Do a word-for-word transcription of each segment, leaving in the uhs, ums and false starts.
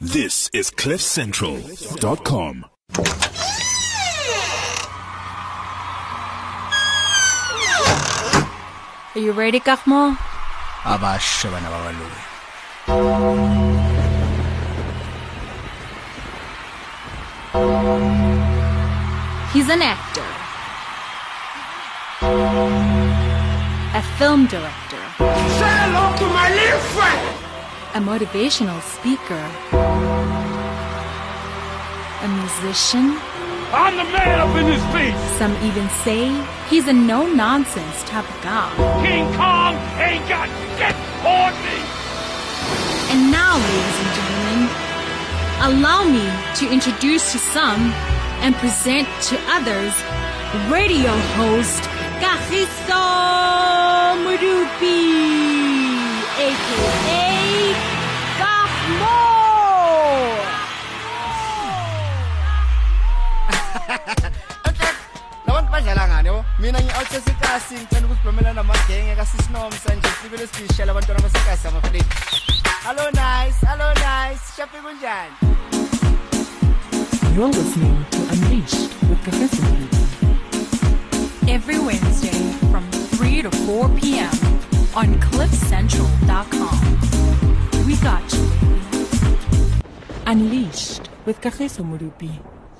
This is cliff central dot com. Are you ready, Kakmo? Abasha bana babaloi. He's an actor, a film director, Say hello to my little friend. a motivational speaker, a musician. I'm the man up in this piece. Some even say he's a no-nonsense type of guy. King Kong ain't got shit on me. And now, ladies and gentlemen, allow me to introduce to some and present to others radio host Kagiso Modupi, aka Kakmo. Nabantu badlala ngani yabo? Mina ngi-out esikasi ngicela ukusiphumela namagenge kasisinomsa nje sibele sishala abantwana basekasi amafredi. Hello nice, hello nice. Shapi kunjani? You're listening to Unleashed with Kagiso Modupi. Every Wednesday from three to four p.m. on cliff central dot com. We got you, baby. Unleashed with Kagiso Modupi.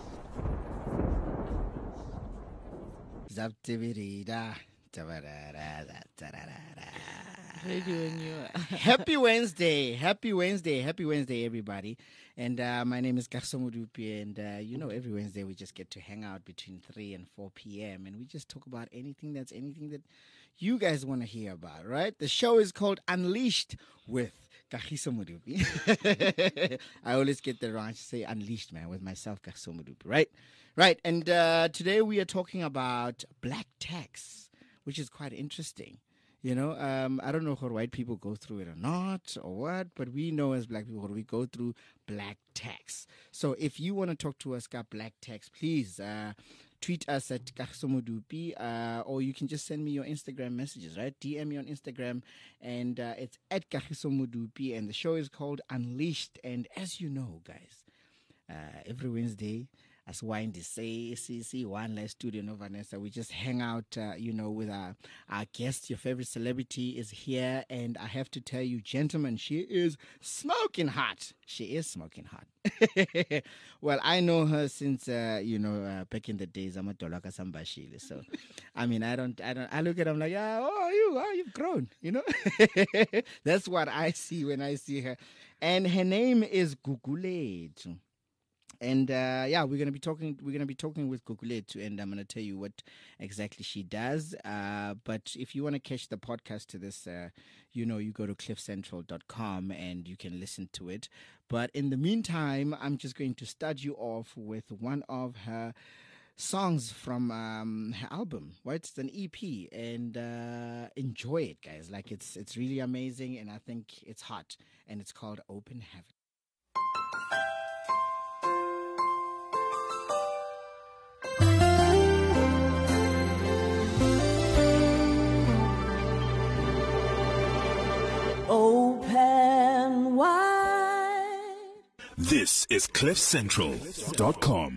Zaptibirida. Tabarara, tararara. Radio New. Happy Wednesday, happy Wednesday, happy Wednesday, everybody. And uh, my name is Kagiso Modupi, and uh, you know, every Wednesday we just get to hang out between three and four p.m. and we just talk about anything that's anything that you guys want to hear about, right? The show is called Unleashed with Kagiso Modupi. I always get the wrong to say Unleashed, man, with myself, Kagiso Modupi, right? Right, and uh, today we are talking about black tax, which is quite interesting. You know, um, I don't know how white people go through it or not or what, but we know as black people, we go through black tax. So if you want to talk to us about black tax, please uh, tweet us at Kagiso Modupi, uh, or you can just send me your Instagram messages, right? D M me on Instagram, and uh, it's at Kagiso Modupi, and the show is called Unleashed. And as you know, guys, uh, every Wednesday, as Wind is say, C C One Last Studio no Vanessa, we just hang out, uh, you know, with our, our guest. Your favorite celebrity is here, and I have to tell you, gentlemen, she is smoking hot. She is smoking hot. Well, I know her since, uh, you know, uh, back in the days. I'm a Dolaka Sambashile, so I mean, I don't, I don't, I look at her, I'm like, yeah, oh, you, oh, you've grown, you know. That's what I see when I see her, and her name is Gugulethu. And uh, yeah, we're gonna be talking. We're gonna be talking with Gugulethu, and I'm gonna tell you what exactly she does. Uh, but if you want to catch the podcast to this, uh, you know, you go to cliff central dot com and you can listen to it. But in the meantime, I'm just going to start you off with one of her songs from um, her album. Right, it's an E P, and uh, enjoy it, guys. Like it's it's really amazing, and I think it's hot, and it's called Open Heaven. Open wide. This is cliff central dot com.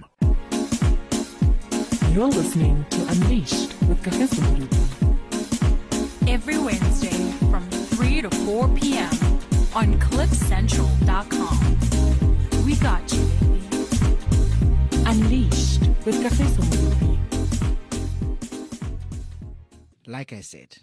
You're listening to Unleashed with Kagiso Modupi. Every Wednesday from three to four p.m. on cliff central dot com. We got you, baby. Unleashed with Kagiso Modupi. Like I said,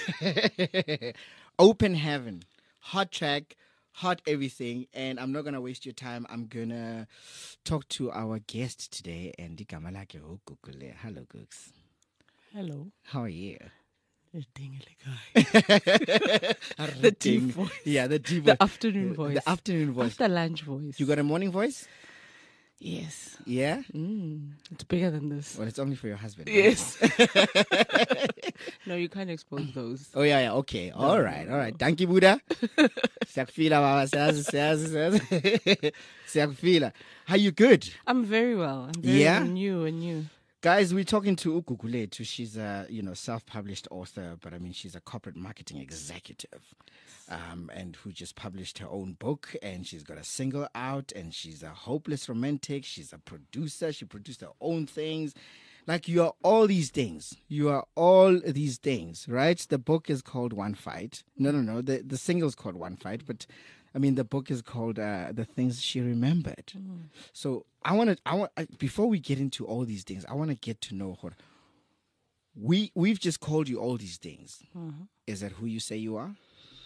Open Heaven, hot track, hot everything, and I'm not gonna waste your time. I'm gonna talk to our guest today, and igama lakhe uGugule. Hello, Googs. Hello. How are you? The dingly guy. The deep voice. Yeah, the deep voice. The afternoon voice. The afternoon voice. After lunch voice. You got a morning voice? Yes. Yeah? Mm, it's bigger than this. Well, it's only for your husband. Yes. No, you can't expose those. Oh, yeah, yeah. Okay. All right. All right. Thank you, Buddha. Siyakufila, baba. Siyazi, siyazi, siyazi. Siyakufila. How you good? I'm very well. I'm very Yeah? new and new. Guys, we're talking to Ukukuletu. She's a, you know, self-published author, but I mean, she's a corporate marketing executive, um, and who just published her own book, and she's got a single out, and she's a hopeless romantic. She's a producer. She produced her own things. Like, you are all these things. You are all these things, right? The book is called One Fight. No, no, no. The the single is called One Fight, but I mean, the book is called uh, The Things She Remembered. Mm. So I want to, I want I, before we get into all these things, I want to get to know her. We we've just called you all these things. Mm-hmm. Is that who you say you are?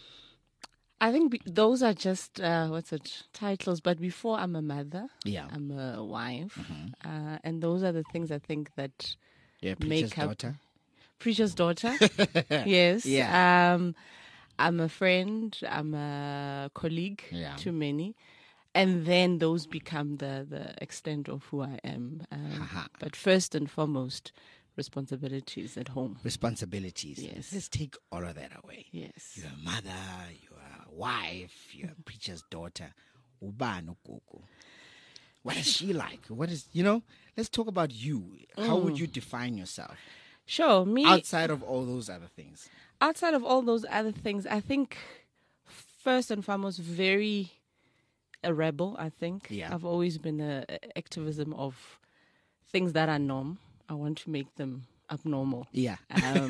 I think be- those are just uh, what's it titles. But before, I'm a mother. Yeah, I'm a wife, mm-hmm. uh, and those are the things I think that yeah, make preacher's up daughter. Preacher's daughter. Yes. Yeah. Um, I'm a friend, I'm a colleague yeah. to many. And then those become the, the extent of who I am. Um, but first and foremost, responsibilities at home. Responsibilities. Yes. Let's take all of that away. Yes. You're a mother, you're a wife, you're a preacher's daughter. Ubano Kuku. What is she like? What is, you know, let's talk about you. How mm. would you define yourself? Sure, me. Outside of all those other things. Outside of all those other things, I think first and foremost, very a rebel, I think. Yeah. I've always been a, a activism of things that are norm. I want to make them abnormal. Yeah. Um,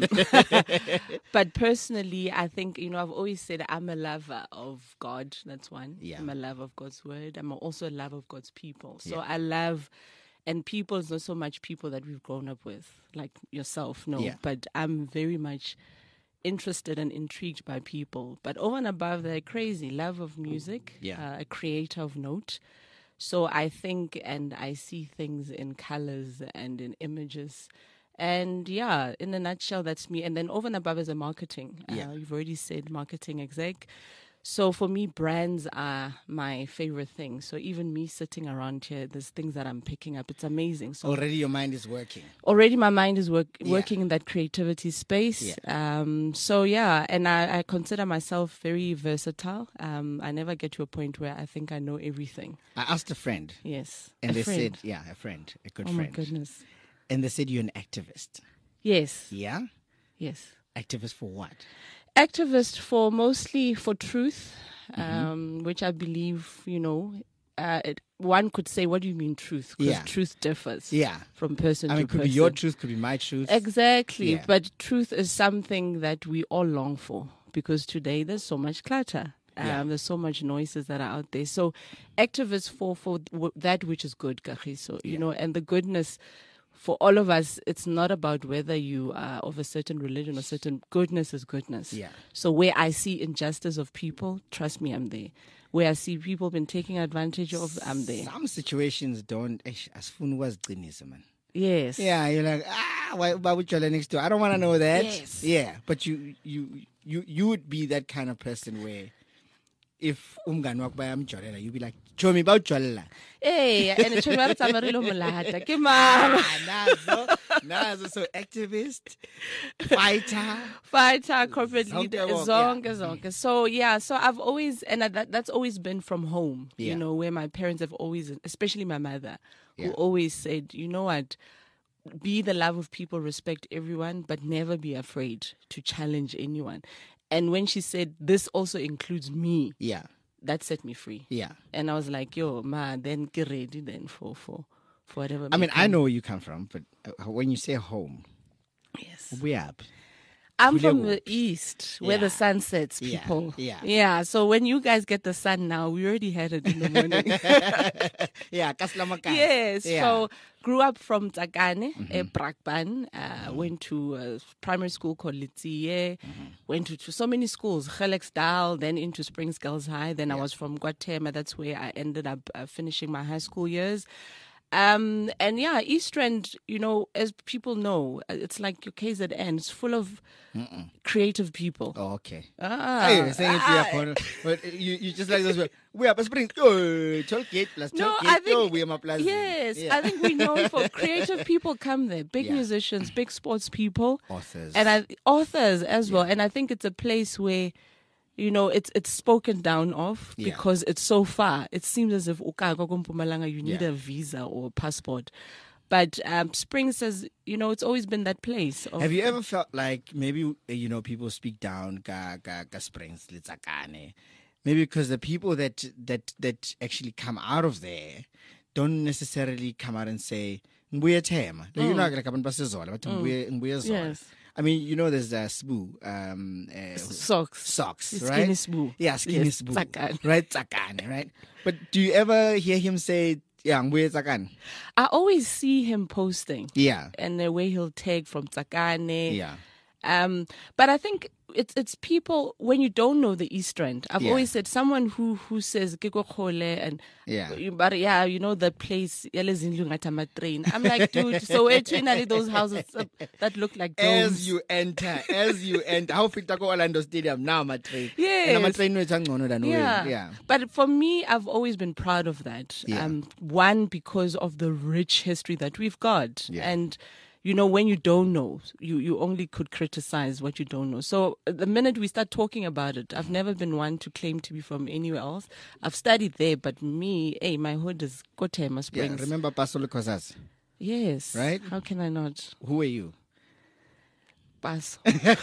but personally, I think, you know, I've always said I'm a lover of God. That's one. Yeah. I'm a lover of God's word. I'm also a lover of God's people. So yeah. I love... And people is not so much people that we've grown up with, like yourself, no. Yeah. But I'm very much interested and intrigued by people. But over and above that, crazy love of music, yeah. uh, a creator of note. So I think and I see things in colors and in images. And yeah, in a nutshell, that's me. And then over and above is a marketing. Yeah. Uh, you've already said marketing exec. So for me, brands are my favorite thing. So even me sitting around here, there's things that I'm picking up. It's amazing. So already your mind is working. Already my mind is work, yeah. working in that creativity space. Yeah. Um, so yeah, and I, I consider myself very versatile. Um, I never get to a point where I think I know everything. I asked a friend. Yes. And a they friend. said, yeah, a friend, a good oh friend. Oh my goodness. And they said you're an activist. Yes. Yeah? Yes. Activist for what? Activist for mostly for truth. Mm-hmm. Um, which I believe, you know, uh, it, one could say, what do you mean truth? Because yeah. truth differs yeah. from person I to mean, could person. be your truth, could be my truth. Exactly. Yeah. But truth is something that we all long for because today there's so much clutter. Um, yeah. There's so much noises that are out there. So activists for, for w- that which is good, Kagiso, you yeah. know, and the goodness for all of us, it's not about whether you are of a certain religion or certain goodness is goodness. Yeah. So where I see injustice of people, trust me, I'm there. Where I see people been taking advantage of, I'm there. Some situations don't, as fun was man. Yes. Yeah, you're like, ah, why, why would you next door? I don't want to know that. Yes. Yeah, but you, you, you, you would be that kind of person where if umngani wakho bayamjolela, you'd be like, show me about jolela. Hey, and it's very tamarilo mulata. Come on. Nazo, nazo. So activist, fighter, fighter, corporate leader, zonke, zonke, zonke. So yeah, so I've always, and that, that's always been from home. Yeah. You know, where my parents have always, especially my mother, yeah. who always said, you know what, be the love of people, respect everyone, but never be afraid to challenge anyone. And when she said, this also includes me, yeah, that set me free. Yeah. And I was like, yo, ma, then get ready then for, for, for whatever. I mean, I know where you come from, but when you say home, yes, we up. I'm from the east, where yeah. the sun sets, yeah. people. Yeah. Yeah. So when you guys get the sun now, we already had it in the morning. yeah. Kaslamaka. Yes. Yeah. So grew up from Tsakane, mm-hmm. eh, Brakpan. Uh, mm-hmm. Went to a primary school called Litsie. Mm-hmm. Went to, to so many schools, Gelexdal, then into Springs Girls High. Then yeah. I was from Guatemala. That's where I ended up uh, finishing my high school years. Um, and yeah, East Rand, you know, as people know, it's like your K Z N. It's full of Mm-mm. creative people. Oh, okay. Ah, hey, saying ah, it but you, you just like those. We are Spring. Oh, Tollgate plus Tollgate. No, I think, oh, we are plus. yes, yeah. I think we know for creative people come there. Big yeah. musicians, big sports people, authors, and I, authors as yeah. well. And I think it's a place where, you know, it's it's spoken down of yeah. because it's so far. It seems as if you need yeah. a visa or a passport. But um, Springs says, you know, it's always been that place. Of, Have you ever felt like maybe, uh, you know, people speak down ka, ka, ka Springs, Litsakane? Maybe because the people that, that, that actually come out of there don't necessarily come out and say, Nguye Tema. You know, like abantu baseZola, but Nguye Nguye Zola. Yes. I mean, you know, there's a Sbu, um, uh, Socks. socks, It's right? Skinny Sbu. Yeah, skinny Yes, Sbu, Tsakane. right? Tsakane, right? But do you ever hear him say, "Yeah, Nguye Tsakane"? I always see him posting. Yeah, And the way he'll take from Tsakane. yeah, Um, but I think it's it's people when you don't know the East End. I've Yeah. always said someone who who says Kiko Khole and Yeah. you- but yeah, you know the place Yelezindlu Ngatama train. I'm like, dude, so it's really those houses uh, that look like domes. as you enter, as you enter, how fit go Orlando Stadium now, my train. Yes. my train which than yeah. yeah. But for me, I've always been proud of that. Yeah. Um, one, because of the rich history that we've got. Yeah. And, you know, when you don't know, you, you only could criticize what you don't know. So uh, the minute we start talking about it, I've never been one to claim to be from anywhere else. I've studied there, but me, hey, my hood is Kotema Yeah, Springs. remember Pastor Kozas? Yes. Right? How can I not? Who are you? Pass.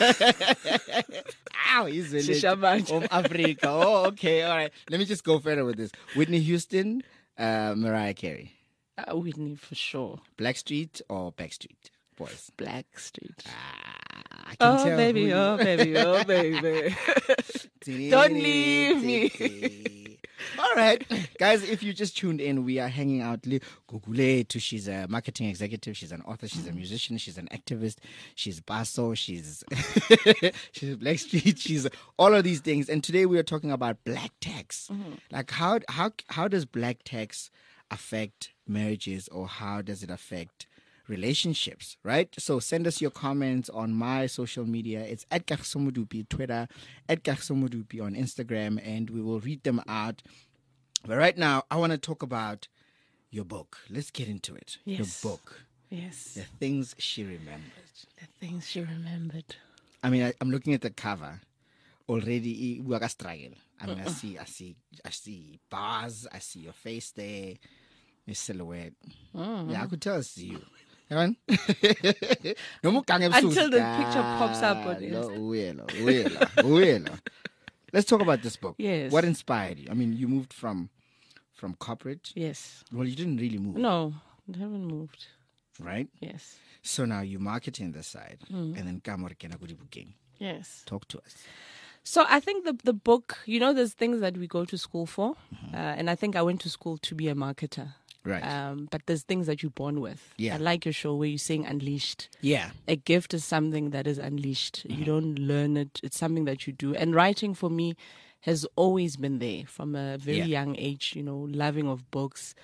Ow, he's really Shishamanje. of Africa. Oh, okay, all right. Let me just go further with this. Whitney Houston, uh, Mariah Carey. Uh, Whitney for sure. Blackstreet or Backstreet Boys? Black Street. Ah, I can Oh, tell who baby, you- oh, baby, oh, baby. Don't leave me. All right, guys, if you just tuned in, we are hanging out. Li- Guguletu, she's a marketing executive, she's an author, she's a musician, she's an activist, she's Baso, she's she's Blackstreet, she's all of these things. And today we are talking about black tax. Like how how how does black tax affect marriages, or how does it affect relationships, right? So send us your comments on my social media. It's at Kaksomudupi, Twitter, at Kaksomudupi on Instagram, and we will read them out. But right now, I want to talk about your book. Let's get into it. Yes. Your book, Yes. The Things She Remembered. The things she remembered. I mean, I, I'm looking at the cover. Already, we are struggle. I mean, I see, I see, I see bars. I see your face there, your silhouette. Yeah, I could tell it's you. Yabona? No more gange ebusuku. Until the picture pops up on Ah, it. no, uyelo, uyelo, uyelo. Let's talk about this book. Yes. What inspired you? I mean, you moved from from corporate. Yes. Well, you didn't really move, No, I haven't moved. right? Yes. So now you're marketing this side, and then Kamor Kena Kudi booking. Yes. Talk to us. So I think the the book, you know, there's things that we go to school for, Mm-hmm. uh, and I think I went to school to be a marketer. Right. Um, but there's things that you're born with. Yeah. I like your show where you're saying unleashed. Yeah. A gift is something that is unleashed. Mm-hmm. You don't learn it. It's something that you do. And writing for me has always been there from a very Yeah. young age, you know, loving of books,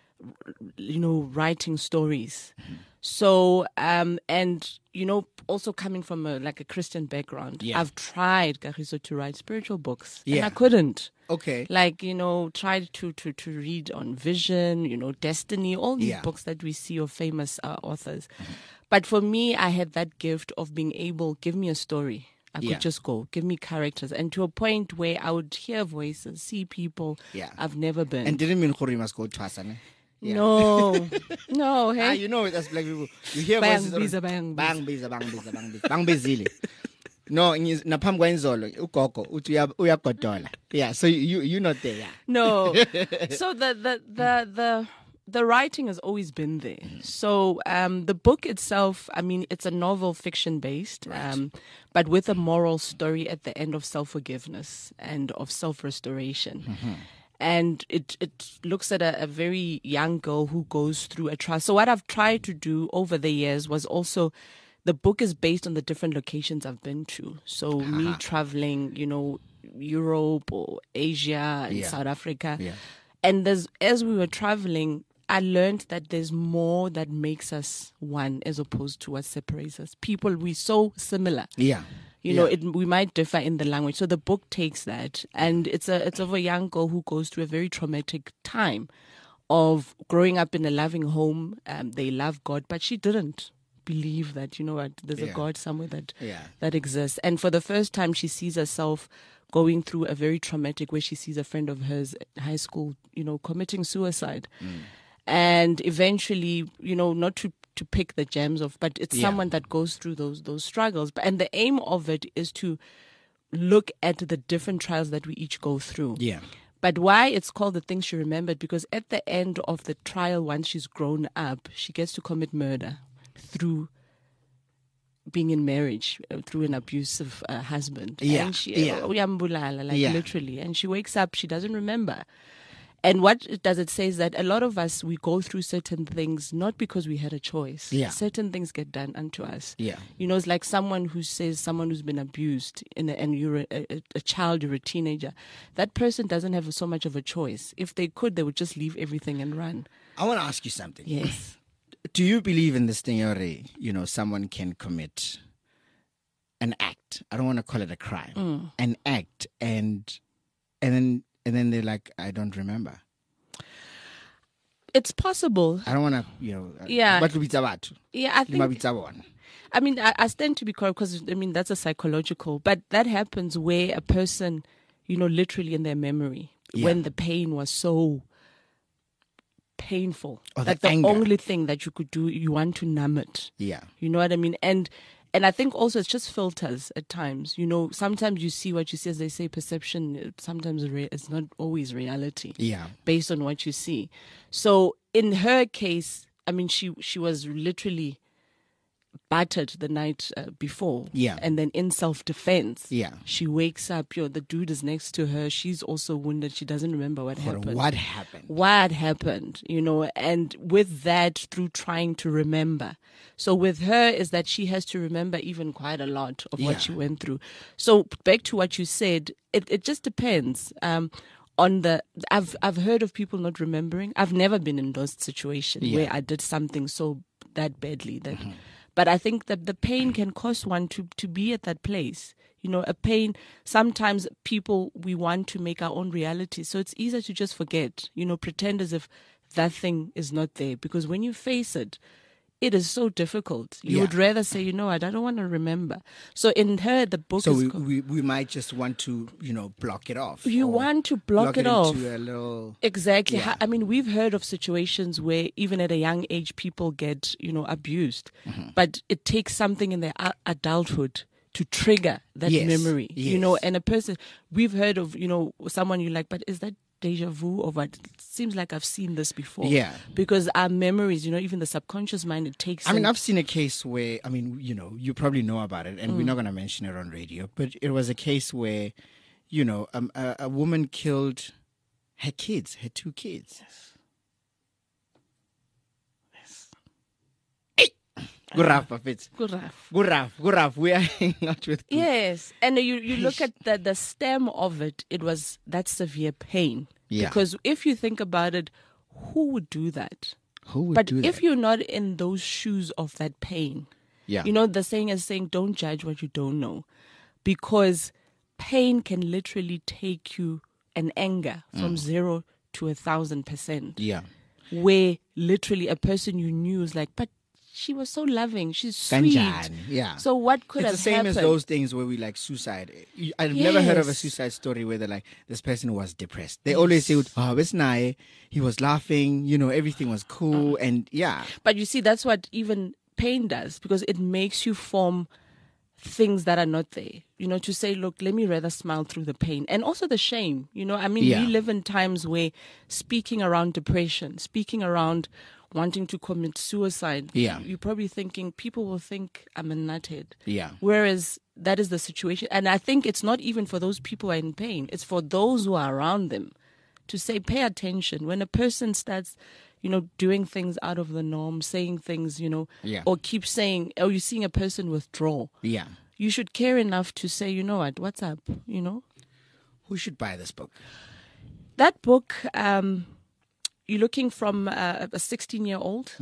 r- you know, writing stories. Mm-hmm. So, um, and, you know, also coming from a, like a Christian background, Yeah. I've tried, Kagiso, to write spiritual books. And Yeah. I couldn't. Okay. Like, you know, tried to, to, to read on vision, you know, destiny, all these Yeah. Mm-hmm. books that we see of famous uh, authors. But for me, I had that gift of being able, give me a story. I Yeah. could just go, give me characters. And to a point where I would hear voices, see people Yeah. I've never been. And didn't mean Khuri must go to Hasane. Yeah. No, no, hey. Ah, you know it as black people. You hear Bang, voices. biza, already. bang, bang, biza, bang, biza, bang, biza, bang, bizile. No, ngiz- naphambi kwenzolo ugogo uthi uya- uyagodola. Yeah, so you you not there. Yeah. No. So the, the the the the writing has always been there. So um, the book itself, I mean, it's a novel fiction based, um, but with a moral story at the end of self forgiveness and of self restoration. And it, it looks at a, a very young girl who goes through a trial. So what I've tried to do over the years was also, the book is based on the different locations I've been to. So me traveling, you know, Europe or Asia and Yeah. South Africa. Yeah. And there's, as we were traveling, I learned that there's more that makes us one as opposed to what separates us. People, we're so similar. Yeah. You know, Yeah. it, we might differ in the language. So the book takes that, and it's a it's of a young girl who goes through a very traumatic time of growing up in a loving home. Um, they love God, but she didn't believe that, you know what, there's Yeah. a God somewhere that Yeah. that exists. And for the first time, she sees herself going through a very traumatic, where she sees a friend of hers in high school, you know, committing suicide. and eventually, you know, not to to pick the gems of, but it's Yeah. someone that goes through those those struggles. But and the aim of it is to look at the different trials that we each go through. Yeah. But why it's called The Things She Remembered, because at the end of the trial, once she's grown up, she gets to commit murder through being in marriage, uh, through an abusive uh, husband. Yeah, And she, yeah. uh, uyambulala, like Yeah. literally. And she wakes up, she doesn't remember. And what it does, it says that a lot of us, we go through certain things not because we had a choice. Yeah. Certain things get done unto us. Yeah. You know, it's like someone who says, someone who's been abused in a, and you're a, a, a child, you're a teenager. That person doesn't have so much of a choice. If they could, they would just leave everything and run. I want to ask you something. Yes. Do you believe in this thing, Yori? You know, someone can commit an act. I don't want to call it a crime. Mm. An act, and and then and then they're like, I don't remember. It's possible. I don't want to, you know. uh, Yeah. But we batho. Yeah, I think. One. I mean, I, I stand to be correct because, I mean, that's a psychological. But that happens where a person, you know, literally in their memory, Yeah. when the pain was so painful, Or that the the anger. only thing that you could do, you want to numb it. Yeah. You know what I mean? And and I think also it's just filters at times. You know, sometimes you see what you see, as they say, perception. uh, Sometimes re- it's not always reality. Yeah. Based on what you see. So in her case, I mean, she she was literally battered the night uh, before. Yeah. And then in self-defense, Yeah. she wakes up, yo, the dude is next to her. She's also wounded. She doesn't remember what Or happened. what happened? What happened, you know, and with that, through trying to remember. So with her is that she has to remember even quite a lot of Yeah. what she went through. So back to what you said, it, it just depends. Um, on the, I've I've heard of people not remembering. I've never been in those situations Yeah. where I did something so that badly that. But I think that the pain can cause one to, to be at that place. You know, a pain, sometimes people, we want to make our own reality. So it's easier to just forget, you know, pretend as if that thing is not there. Because when you face it, it is so difficult. You Yeah. would rather say, you know what, I don't want to remember. So in her, the book So is... we, co- we we might just want to, you know, block it off. You or want to block it off. into a little. Exactly. Yeah. Ha- I mean, we've heard of situations where even at a young age, people get, you know, abused. Mm-hmm. But it takes something in their a- adulthood to trigger that Yes, memory, you know, yes. and a person, we've heard of, you know, someone you're like, but is that deja vu or what? It seems like I've seen this before. Yeah. Because our memories, you know, even the subconscious mind, it takes. I mean, in- I've seen a case where, I mean, you know, you probably know about it, and we're not going to mention it on radio, but it was a case where, you know, um, a, a woman killed her kids, her two kids. Good raf, Bafetz. Good raf. Good raf, good raf. We are hanging out with good. Yes, and you you look at the the stem of it. It was that severe pain. Yeah. Because if you think about it, who would do that? Who would But do if that? you're not in those shoes of that pain, Yeah. you know, the saying is saying, "Don't judge what you don't know," because pain can literally take you an anger from zero to a thousand percent. Yeah. Where literally a person you knew is like, but she was so loving. She's sweet. Kanjani, yeah. So what could It's have the same happened? as those things where we like suicide. You- I've never heard of a Yes. suicide story where they're like, this person was depressed. They always say, oh, it's nae. He was laughing, you know, everything was cool. And yeah, But you see, that's what even pain does, because it makes you form things that are not there. You know, to say, look, let me rather smile through the pain. And also the shame. You know, I mean, Yeah. we live in times where speaking around depression, speaking around wanting to commit suicide, Yeah. you're probably thinking, people will think I'm a nuthead. yeah. Whereas that is the situation. And I think it's not even for those people who are in pain. It's for those who are around them to say, pay attention. When a person starts, you know, doing things out of the norm, saying things, you know, Yeah. or keep saying, or you're seeing a person withdraw, Yeah. you should care enough to say, you know what, what's up, you know? Who should buy this book? That book, um, you're looking from uh, a sixteen-year-old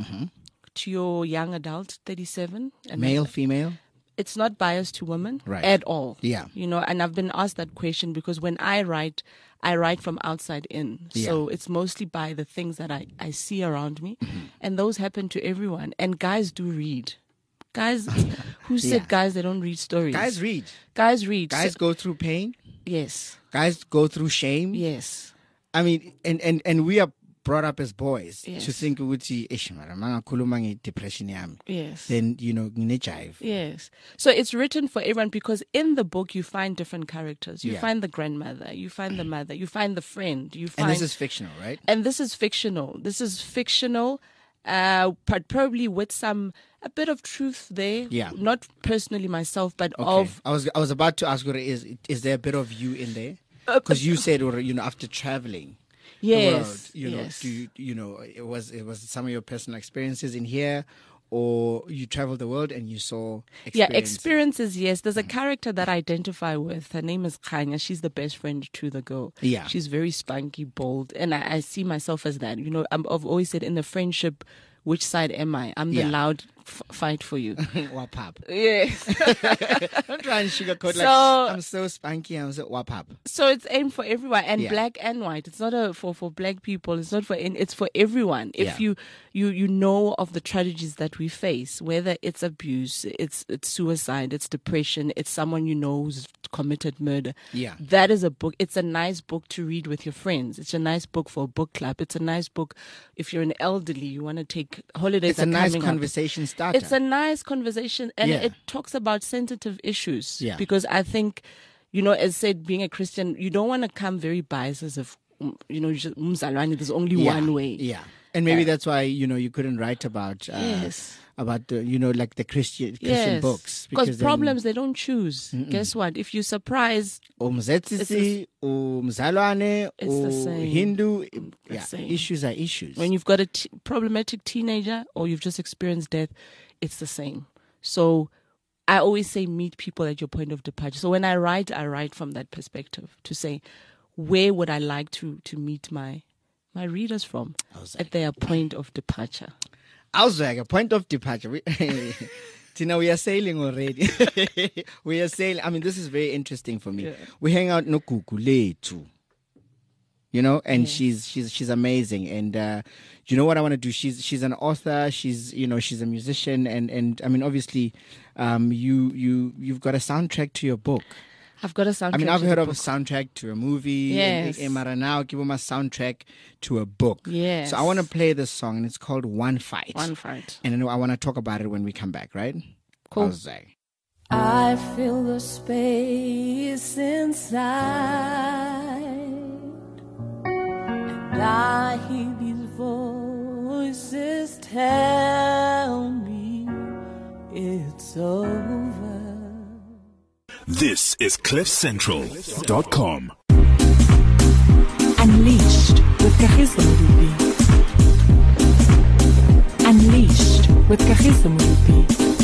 to your young adult, thirty-seven. And Male, female? it's not biased to women Right. at all. Yeah. You know, and I've been asked that question because when I write, I write from outside in. So it's mostly by the things that I, I see around me. Mm-hmm. And those happen to everyone. And guys do read. Guys, who said Yeah. guys, they don't read stories? Guys read. Guys read. Guys So- go through pain. yes. Guys go through shame. Yes. I mean, and, and, and we are brought up as boys Yes. to think ukuthi eish mara mangakhuluma nge-depression yami, Yes. then you know ngine-jive. Yes. So it's written for everyone because in the book you find different characters. You Yeah. find the grandmother, you find the mother, you find the friend, you find And this is fictional, right? and this is fictional. This is fictional, uh, but probably with some a bit of truth there. Yeah. Not personally myself, but Okay. of I was I was about to ask you, is is there a bit of you in there? Uh, Because you said, or you know, after traveling yes, the world, you know, yes. do you, you know, it was it was some of your personal experiences in here, or you traveled the world and you saw Yeah, experiences? experiences, yes. There's a character that I identify with. Her name is Kanya. She's the best friend to the girl. Yeah. She's very spunky, bold. And I, I see myself as that. You know, I'm, I've always said in the friendship, which side am I? I'm the Yeah. loud f- fight for you. Wap up. Yes. Don't try and sugarcoat like So- I'm so spunky. I'm so wap up. So it's aimed for everyone, and Yeah. black and white. It's not a, for for black people. It's not for. It's for everyone. If Yeah. you you you know of the tragedies that we face, whether it's abuse, it's it's suicide, it's depression, it's someone you know who's committed murder. Yeah. that is a book. It's a nice book to read with your friends. It's a nice book for a book club. It's a nice book if you're an elderly. You want to take holidays. It's a are nice coming up. conversation starter. It's a nice conversation, and Yeah. it talks about sensitive issues. Yeah. Because I think, you know, as said, being a Christian, you don't want to come very biased as if, um, you know, you just, umzalwane, there's only yeah. one way. Yeah. And maybe Uh, that's why, you know, you couldn't write about uh, Yes. about the, you know, like the Christian Christian Yes. books, Because then problems, they don't choose. Guess what? If you're surprised, umzetsisi, umzalwane, It's the or same. Hindu, The yeah, same. issues are issues. when you've got a t- problematic teenager or you've just experienced death, it's the same. So I always say meet people at your point of departure. So when I write, I write from that perspective to say, where would I like to to meet my my readers from at their point of departure? I was like a point of departure. We, Tina, we are sailing already. we are sailing. I mean, this is very interesting for me. Yeah. We hang out no kukuletu. You know, and she's she's she's amazing. And uh, you know what I want to do? She's she's an author. She's you know she's a musician. And, and I mean, obviously, um, you you you've got a soundtrack to your book. I've got a soundtrack. I mean, I've to heard the of a book. soundtrack to a movie. Yes. And, and, and now give them a soundtrack to a book. Yes. So I want to play this song, and it's called One Fight. One fight. And I know I want to talk about it when we come back, right? Cool. How's that? I feel the space inside, and I hear these voices tell me it's over. This is cliff central dot com. Unleashed with Kagiso Moruti. Unleashed with Kagiso Moruti.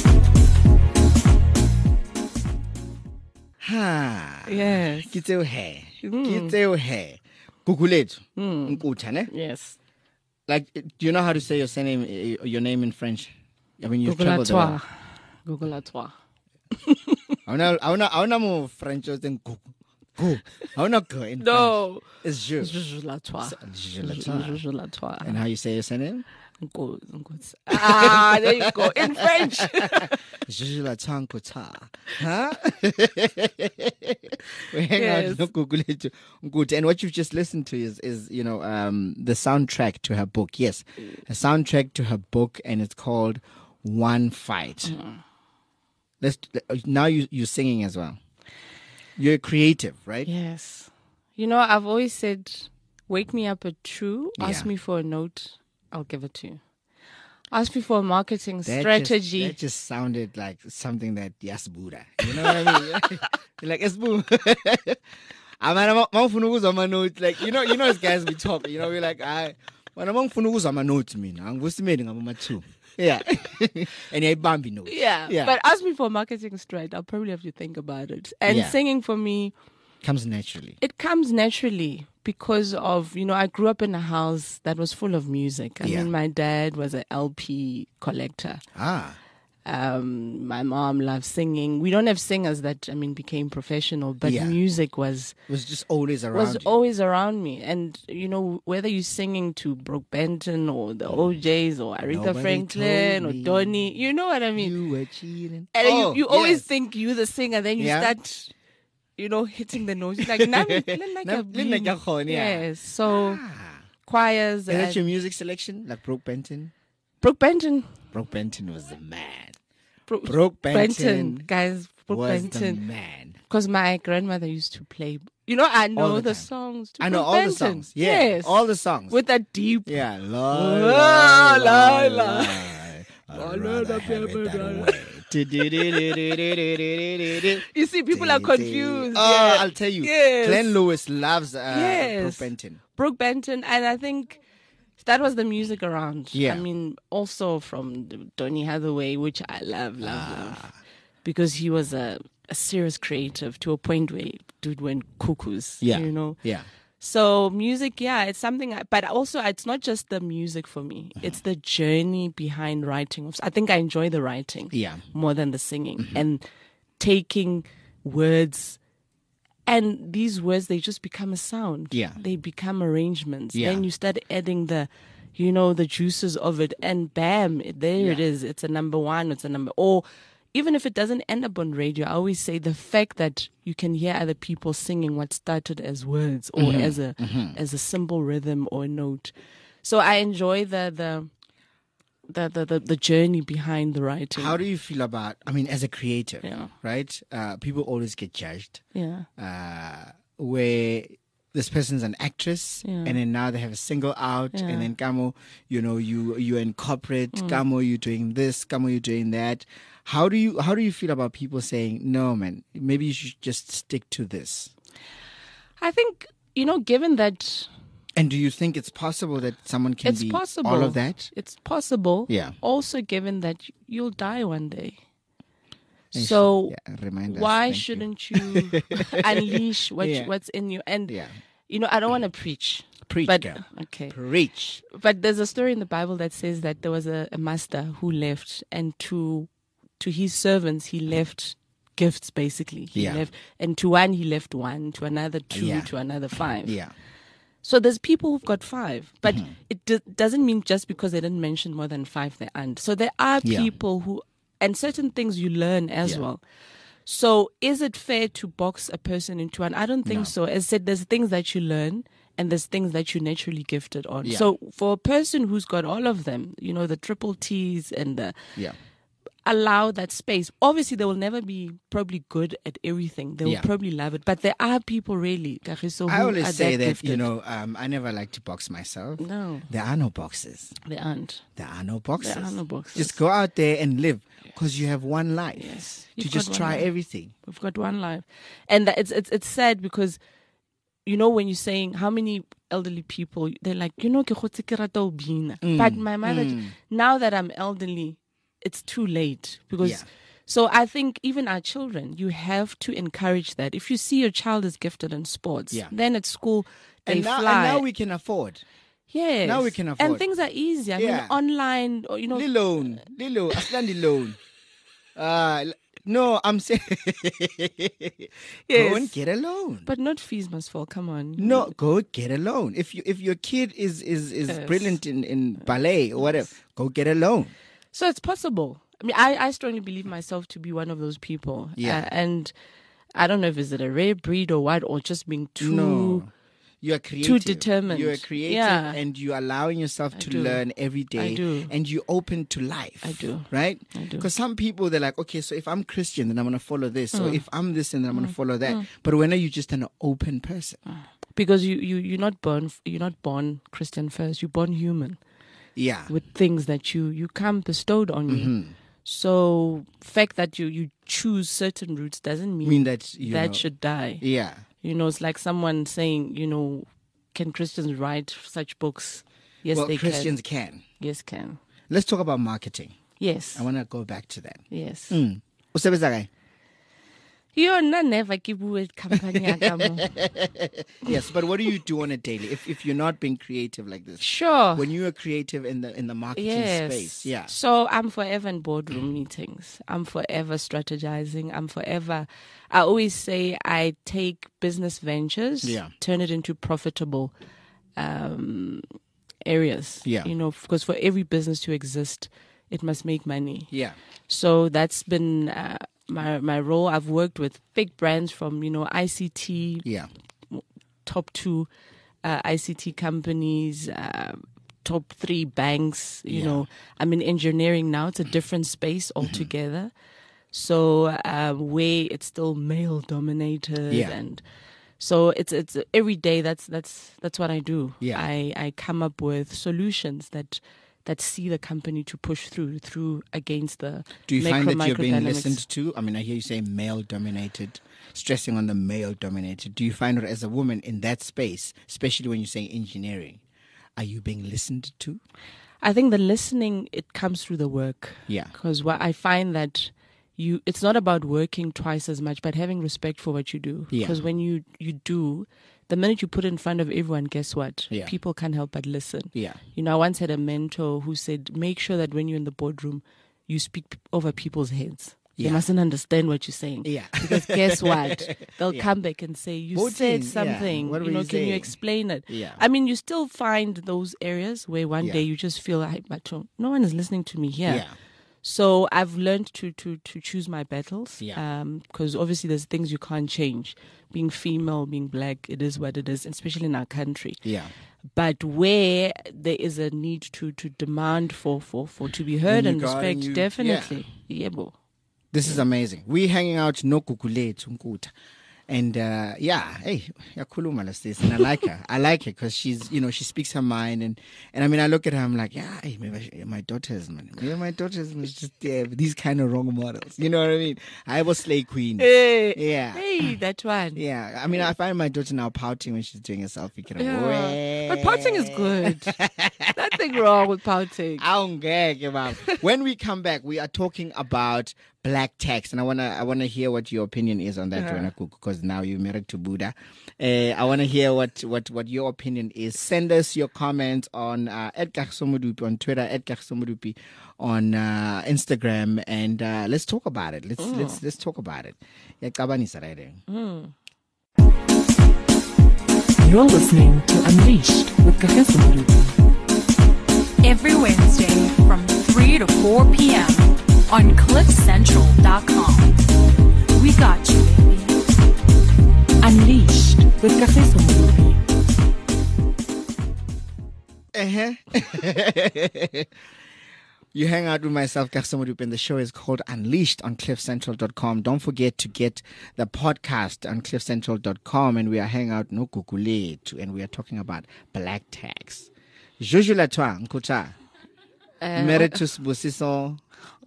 Ha. Yes. Ke tseo he. Ke tseo he. Kukulethu. Nkutha, ne? Yes. Like, do you know how to say your surname, uh, your name in French? I mean, you've Google à traveled the toi. world. Google à toi. I wanna, I wanna, I wanna more French than go. Go. I wanna go in No. French. It's je. Je la toi. Je la toi. Je la toi. And how you say your surname? Nko- nko- Ah, there you go. In French. Je la toi nkutha. Huh? We hang Yes. out no Kukulethu Nkutha. And what you've just listened to is, is you know, um, the soundtrack to her book. Yes, a soundtrack to her book, and it's called One Fight. Let's now you you're singing as well. You're creative, right? Yes. You know, I've always said, wake me up at two, ask Yeah. me for a note, I'll give it to you. Ask me for a marketing That strategy. Just, that just sounded like something that yes Buddha. You know what I mean? You're like yes boo. I'm I'm note. Like you know, you know as guys we talk, you know, we're like, I when I'm on notes mina. I'm I'm two. Yeah. And I bambi notes. yeah. Yeah. But ask me for a marketing strat, I'll probably have to think about it. And Yeah. singing for me, Comes naturally. it comes naturally because of, you know, I grew up in a house that was full of music. I Yeah. mean, my dad was an L P collector. Ah. Um, my mom loved singing. We don't have singers that, I mean, became professional, but Yeah. music was It was just always around. was you. always around me. And, you know, whether you're singing to Brooke Benton or the O Js or Aretha Nobody Franklin told or me Donny, you know what I mean? You were cheating. And Oh, you, you always yes. think you the singer, then you Yeah. start, you know, hitting the notes. You're like, "Nam- le nna ke a Nam- le nna ke a bina." kgona, yeah. Yes. So Ah. choirs. Is that and your music selection? Like Brooke Benton? Brooke Benton. Brooke Benton was the man. Bro- Brooke Benton guys. Brooke was Benton. the man. Because my grandmother used to play. You know, I know All the the, time. songs. To I know Brooke all Benton. the songs. Yeah, Yes. all the songs. With that deep. yeah, la, La, la, la. I'd rather have it that way. Do-do-do-do-do-do-do-do-do. You see, people are confused. Oh, Yeah. I'll tell you. Yes. Glenn Lewis loves uh, Yes. Brooke Benton. Brooke Benton, and I think that was the music around. Yeah. I mean, also from the Donny Hathaway, which I love, love, Ah. love, because he was a, a serious creative to a point where dude went cuckoos. Yeah. you know. Yeah. So music, yeah, it's something. I, but also, it's not just the music for me; Mm-hmm. it's the journey behind writing. I think I enjoy the writing, Yeah. more than the singing, and taking words. And these words, they just become a sound. Yeah. They become arrangements. Yeah. Then you start adding the, you know, the juices of it. And bam, there it Yeah. is. It's a number one. It's a number, or even if it doesn't end up on radio, I always say the fact that you can hear other people singing what started as words or Mm-hmm. as a, as a simple rhythm or a note. So I enjoy the, the, the, the, the, the journey behind the writing. How do you feel about, I mean, as a creative, Yeah. right? Uh, people always get judged. yeah. Uh, where this person's an actress, Yeah. and then now they have a single out, Yeah. and then Kamo, you know, you you're in corporate, Mm. Kamo, you're doing this, Kamo, you're doing that. How do you how do you feel about people saying, no, man, maybe you should just stick to this? I think, you know, given that And do you think it's possible that someone can it's be possible. all of that? It's possible. Yeah. Also, given that you'll die one day. Ish, So yeah, remind us. why Thank you. shouldn't you, unleash what Yeah. what's in you? And Yeah. you know, I don't want to preach. Preach, but girl. okay. Preach. But there's a story in the Bible that says that there was a, a master who left, and to to his servants he left gifts. Basically, he Yeah. left, and to one he left one, to another two, Yeah. to another five. Yeah. So there's people who've got five, but Mm-hmm. it d- doesn't mean just because they didn't mention more than five they aren't. So there are Yeah. people who, and certain things you learn as Yeah. well. So is it fair to box a person into one? I don't think No. so. As I said, there's things that you learn and there's things that you're naturally gifted on. Yeah. So for a person who's got all of them, you know, the triple T's and the, Yeah. allow that space. Obviously, they will never be probably good at everything. They will Yeah. probably love it. But there are people really, Kagiso, I who always are say that, gifted. you know, um, I never like to box myself. No. There are no boxes. They aren't. There are no boxes. There are no boxes. Just go out there and live, because you have one life. Yes. To You've just got one try life. everything. We've got one life. And that it's, it's, it's sad because, you know, when you're saying how many elderly people, they're like, you know, ke gotse ke rata ho bina. Mm, But my mother, now that I'm elderly, it's too late. Because, Yeah. so I think even our children, you have to encourage that. If you see your child is gifted in sports, Yeah. then at school, they And now, fly. and now we can afford. yes. now we can And afford. things are easy. I Yeah. mean, online, or, you know, The loan. The loan. Aslan the loan. Uh, l- no, I'm saying Yes. go and get a loan. but not fees must fall. Come on. No, go get a loan. If you if your kid is is, is Yes. brilliant in, in ballet or whatever, go get a loan. So it's possible. I mean, I, I strongly believe myself to be one of those people. Yeah. Uh, and I don't know if it's a rare breed or what, or just being too. No. You are creative. determined. You are creative, Yeah. and you're allowing yourself to do. learn every day. I do. And you're open to life. I do. Right? I do. Because some people, they're like, okay, so if I'm Christian, then I'm going to follow this. Mm. Or if I'm this, then I'm going to follow that. But when are you just an open person? Because you, you, you're not born you're not born Christian first. You're born human Yeah. with things that you, you come bestowed on you. Mm-hmm. So fact that you, you choose certain routes doesn't mean, mean that, you that know, should die. Yeah. You know, it's like someone saying, you know, can Christians write such books? Yes, well, they Christians can. can. Yes, can. Let's talk about marketing. Yes. I want to go back to that. Yes. Mm. O sebetsa kae? Yo, na never ke bue company ya ka mo. Yes, but what do you do on a daily if, if you're not being creative like this? Sure. When you are creative in the in the marketing Yes. space, yeah. So I'm forever in boardroom meetings. I'm forever strategizing. I'm forever. I always say I take business ventures, Yeah. turn it into profitable um, areas. Yeah. You know, because for every business to exist, it must make money. Yeah. So that's been uh, my my role. I've worked with big brands from, you know, I C T, Yeah. top two, uh, I C T companies, uh, top three banks. You Yeah. know, I'm in engineering now. It's a different space altogether. So uh, where it's still male dominated, Yeah. and so it's it's every day. That's that's that's what I do. Yeah. I I come up with solutions that that see the company to push through through against the Do you macro, find that you're being microdynamics. listened to? I mean, I hear you say male dominated, stressing on the male dominated. Do you find that as a woman in that space, especially when you say engineering, are you being listened to? I think the listening, it comes through the work. Yeah. Because what I find that you, it's not about working twice as much, but having respect for what you do. Yeah. Because when you, you do, the minute you put it in front of everyone, guess what? Yeah. People can't help but listen. Yeah. You know, I once had a mentor who said, make sure that when you're in the boardroom, you speak p- over people's heads. Yeah. They mustn't understand what you're saying. Yeah. Because guess what? They'll Yeah. come back and say, you Voting, said yeah. something. What were you know, you can you saying? explain it? Yeah. I mean, you still find those areas where one Yeah. day you just feel like, but no one is listening to me here. Yeah. So I've learned to to to choose my battles. Yeah. Because obviously there's things you can't change. Being female, being black, it is what it is, especially in our country. Yeah. But where there is a need to to demand for for, for to be heard Then and you got respect, and you- definitely. Yeah, bo. This is amazing. We're hanging out no kukulethu Nkuta. And uh, yeah, hey, yakhuluma la sis, and I like her. I like her because she's, you know, she speaks her mind, and and I mean, I look at her, I'm like, yeah, hey, maybe I should, my daughters, man, maybe my daughters must just yeah, these kind of role models. You know what I mean? I was slay queen. Hey, Yeah. hey, that one. Yeah, I mean, I find my daughter now pouting when she's doing a selfie. Kind of, Yeah. But pouting is good. Nothing wrong with pouting. I don't care about. When we come back, we are talking about black tax, and I wanna I wanna hear what your opinion is on that, Joanna Cook, because now you're married to Buddha. Uh, I wanna hear what, what, what your opinion is. Send us your comments on uh, at Kagisomodupi on Twitter, at Kagisomodupi on uh, Instagram, and uh, let's talk about it. Let's let's let's talk about it. Yaqabanisa right there. You're listening to Unleashed with Kagiso Modupi. Every Wednesday from three to four p.m. on cliff central dot com. We got you, baby. Unleashed with Kagiso Modupi. Uh-huh. You hang out with myself, Kagiso, and the show is called Unleashed on cliff central dot com. Don't forget to get the podcast on cliff central dot com, and we are hanging out no kukulethu, and we are talking about black tax. Juju Latwa Nkuta, married to Sibusiso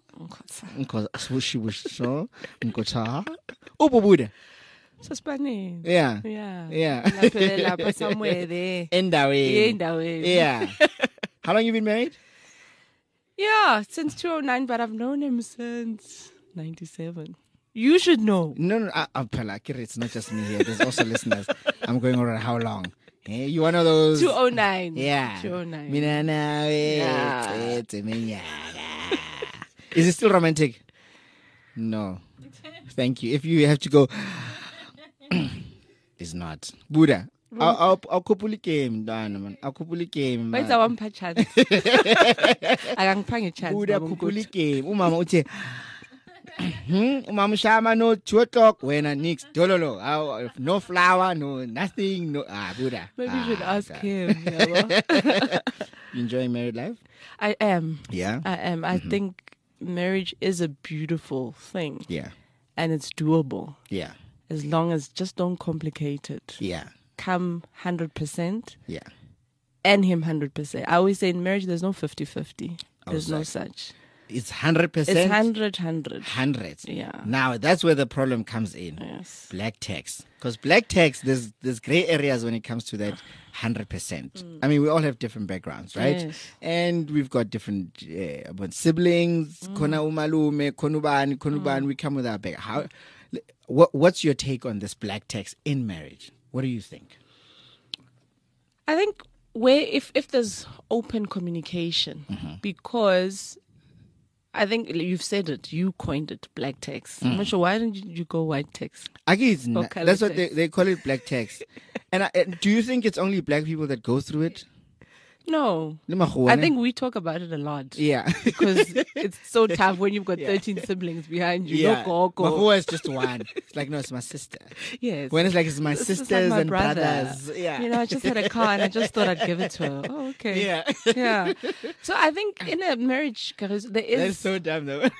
Nkuta, Nkuta, Ububuda. Suspending. Yeah. Yeah. Yeah. Lapha, lapha, somewhere there. Endaweni. Endaweni. Yeah. How long you been married? Yeah, since two thousand nine, but I've known him since ninety-seven. You should know. No, no, uh, uh, Palakir, it's not just me here. There's also listeners. I'm going over how long? Eh, you one of those? two thousand nine. Yeah. two thousand nine. Mina nawe, Yeah. it's a minyaka. Is it still romantic? No. Thank you. If you have to go, it's not. Buddha. I'll, I'll, I'll kupuli game, Dana, man. I'll kupuli game. Wait, I want a chance. I can find a chance. Buddha Baba kupuli Mkutu. game. Umama uche. Hmm, umama shama no two o'clock when a nix dololo. Ah, no flower, no nothing, no ah Buddha. Maybe you should Ah, ask God. him. yabo. You enjoying married life? I am. Yeah. I am. I think marriage is a beautiful thing Yeah. and it's doable Yeah. as long as just don't complicate it. Yeah. Come one hundred percent Yeah. and him one hundred percent. I always say in marriage there's no fifty-fifty. There's no Exactly. such. It's hundred percent. It's one hundred, one hundred. Hundreds. Yeah. Now that's where the problem comes in. Yes. Black tax, because black tax, there's there's gray areas when it comes to that hundred percent. I mean, we all have different backgrounds, right? Yes. And we've got different uh, about siblings. Kona umalume, konubani, konubani. We come with our back. How? What What's your take on this black tax in marriage? What do you think? I think where if if there's open communication, because I think you've said it, you coined it, black tax. I'm not sure why didn't you go white tax? Agi, it's Or na- colour that's what they, tax. they call it, black tax. And I, and do you think it's only black people that go through it? No. Le makgowa, I ne? think we talk about it a lot. Yeah. Because it's so tough when you've got thirteen siblings behind you. Yeah. No gogo. Makgowa is just one. It's like, no, it's my sister. Yes. When it's like, it's my This is sisters like my and brother. brothers. Yeah. You know, I just had a car and I just thought I'd give it to her. Oh, okay. Yeah. Yeah. So I think in a marriage, Karis, there is. That's so dumb, though.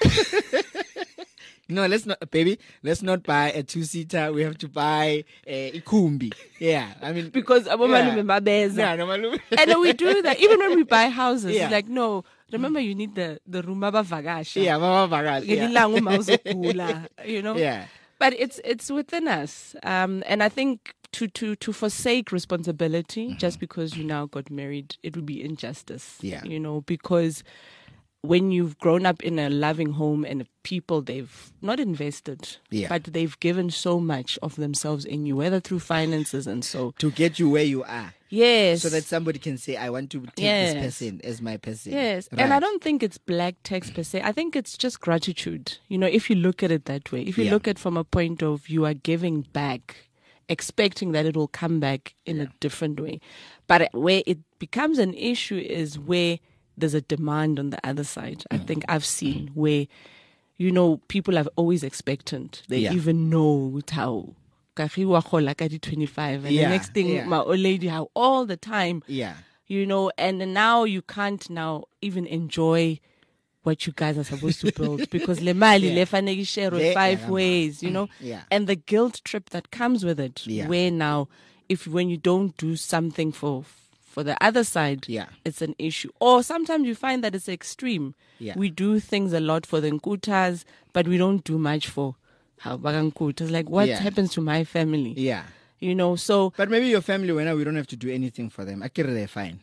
No, let's not, baby. Let's not buy a two-seater. We have to buy a ikumbi. Yeah, I mean, because I'm yeah. my beza. Yeah, no, malume. And then we do that even when we buy houses. Yeah. It's like, no, remember you need the the room vagash. Yeah, mama bagas. Yeah. You know. Yeah. But it's it's within us, um, and I think to to to forsake responsibility Mm-hmm. just because you now got married, it would be injustice. Yeah. You know, because when you've grown up in a loving home and people they've not invested, Yeah. but they've given so much of themselves in you, whether through finances and so. To get you where you are. Yes. So that somebody can say, I want to take Yes. this person as my person. Yes. Right. And I don't think it's black text per se. I think it's just gratitude. You know, if you look at it that way, if you Yeah. look at it from a point of you are giving back, expecting that it will come back in a different way. But where it becomes an issue is where there's a demand on the other side. I think I've seen where, you know, people are always expectant. They Yeah. even know how. twenty-five and Yeah, the next thing, yeah. my old lady, how all the time Yeah. you know, and now you can't now even enjoy what you guys are supposed to build because le mali Yeah. le fanele share Le- five yeah, ways, you know, Yeah. and the guilt trip that comes with it, Yeah. where now if when you don't do something for for the other side, Yeah. it's an issue. Or sometimes you find that it's extreme. Yeah. We do things a lot for the nkutas, but we don't do much for how bagankutas. Like what Yeah. happens to my family? Yeah. You know, so But maybe your family, when we don't have to do anything for them. Akira, they're fine.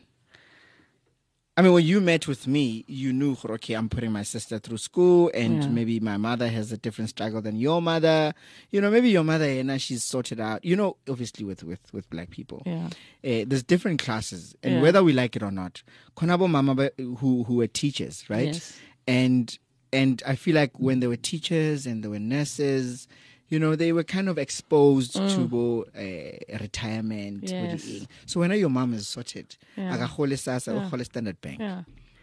I mean, when you met with me, you knew, okay, I'm putting my sister through school, and Yeah. maybe my mother has a different struggle than your mother. You know, maybe your mother, you know, she's sorted out. You know, obviously with, with, with black people, yeah. uh, there's different classes, and Yeah. whether we like it or not, konabo mama ba- who who were teachers, right? Yes. And and I feel like when there were teachers and there were nurses, you know, they were kind of exposed to uh, retirement. Mm. Yes. So when your mom is sorted, Yeah. akagole sasa, Yeah. ukgole Standard Bank. Yeah.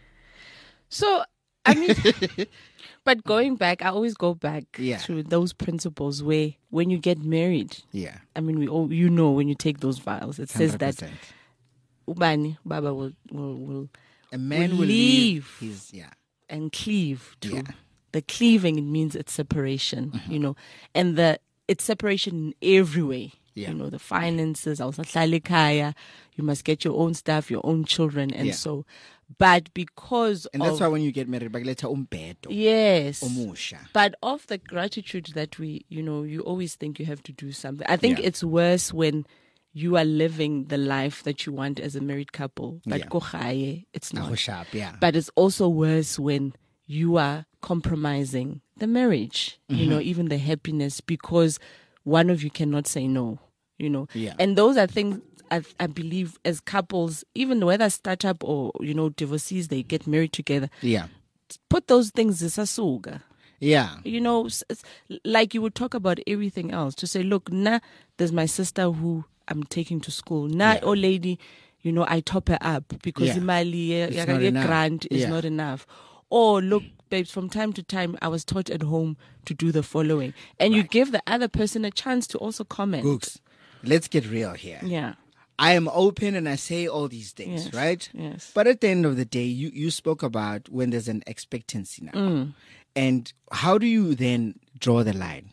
So, I mean, but going back, I always go back Yeah. to those principles where when you get married, Yeah. I mean, we all, you know, when you take those vows, it says that one hundred percent. Ubani, Baba will, will, will A man will will leave leave. his, yeah. and cleave to Yeah. the cleaving. It means it's separation, Mm-hmm. you know, and the it's separation in every way. Yeah. You know, the finances, you must get your own stuff, your own children, and Yeah. so. But because And that's of, why when you get married, bakuleta umbedo, yes, omusha. but of the gratitude that we, you know, you always think you have to do something. I think Yeah. it's worse when you are living the life that you want as a married couple, but Yeah. ko gae, it's Nago not. sharp, yeah. But it's also worse when you are compromising the marriage, you Mm-hmm. know, even the happiness, because one of you cannot say no, you know. Yeah. And those are things I, I believe as couples, even whether startup or, you know, divorcees, they get married together, Yeah. put those things zisasuga. Yeah. You know, s- s- like you would talk about everything else to say, look, nah, there's my sister who I'm taking to school. Nah, Yeah. oh lady, you know, I top her up because Yeah. imali It's yeah, not enough. grant is Yeah. not enough. Or look, babes, from time to time, I was taught at home to do the following. And you give the other person a chance to also comment. Gooks, let's get real here. Yeah. I am open and I say all these things, Yes, right? yes. But at the end of the day, you, you spoke about when there's an expectancy now. Mm. And how do you then draw the line?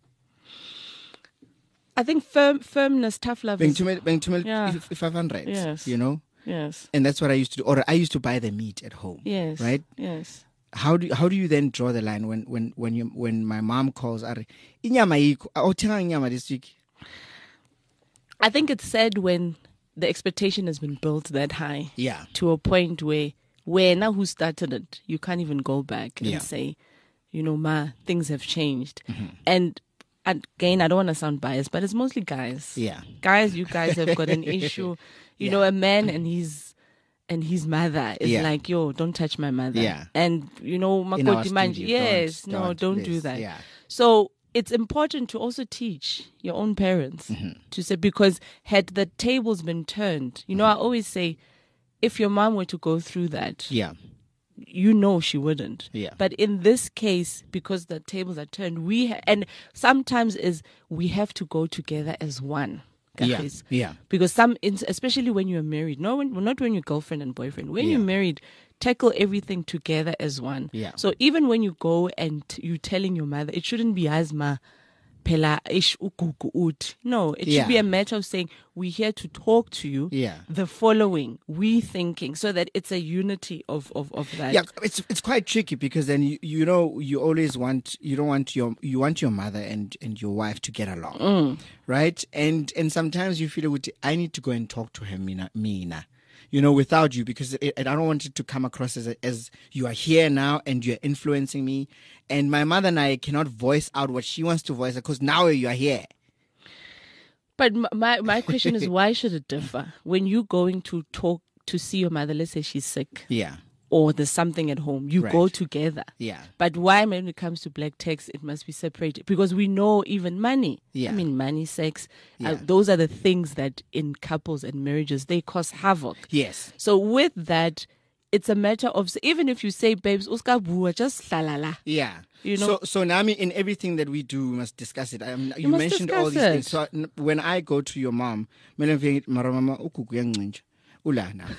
I think firm, firmness, tough love Being is... to me, being to me, Yeah. if, if I've hundred, Yes. you know? Yes. And that's what I used to do. Or I used to buy the meat at home. Yes. Right? Yes. How do how do you then draw the line when when when you when my mom calls, "Are inyama yikho? Awuthenga inyama this week?" I think it's sad when the expectation has been built that high. Yeah. To a point where, where now who started it, you can't even go back and Yeah. say, you know, ma, things have changed. Mm-hmm. And again, I don't want to sound biased, but it's mostly guys. Yeah. Guys, you guys have got an issue. You Yeah. know, a man and his and his mother is Yeah. like, yo, don't touch my mother. Yeah. And, you know, In our makoti manje, studio, yes, don't, no, don't, don't do please. that. Yeah. So it's important to also teach your own parents Mm-hmm. to say, because had the tables been turned, you know, I always say, if your mom were to go through that, Yeah. you know she wouldn't. Yeah. But in this case, because the tables are turned, we ha- and sometimes is we have to go together as one. Yeah. guys. Yeah. Because some, especially when you're married, no, when, not when you're girlfriend and boyfriend. When Yeah. you're married, tackle everything together as one. Yeah. So even when you go and you're telling your mother, it shouldn't be asma. Pela ish ukuku ut. No, it Yeah. should be a matter of saying we're here to talk to you. Yeah. The following, we thinking, so that it's a unity of of, of that. Yeah, it's it's quite tricky because then you you know you always want you don't want your you want your mother and and your wife to get along, right? And and sometimes you feel like I need to go and talk to her, Mina, Mina, you know, without you because it, I don't want it to come across as a, as you are here now and you're influencing me, and my mother and I cannot voice out what she wants to voice because now you are here. But m- my my question is, why should it differ when you going to talk to see your mother? Let's say she's sick. Yeah, Or there's something at home, you Right. go together. yeah, But why, when it comes to black tax, it must be separated? Because we know even money. Yeah. I mean, money, sex, uh, Yeah. those are the things that in couples and marriages, they cause havoc. yes, So with that, it's a matter of, so even if you say, babes, uska bua, just la la la. yeah. You know- so so Nami, in everything that we do, we must discuss it. Um, you must mentioned all discuss these it. things. So n- when I go to your mom, mele mfike, "Mara mama, ukuku yangincintsha." Ula now.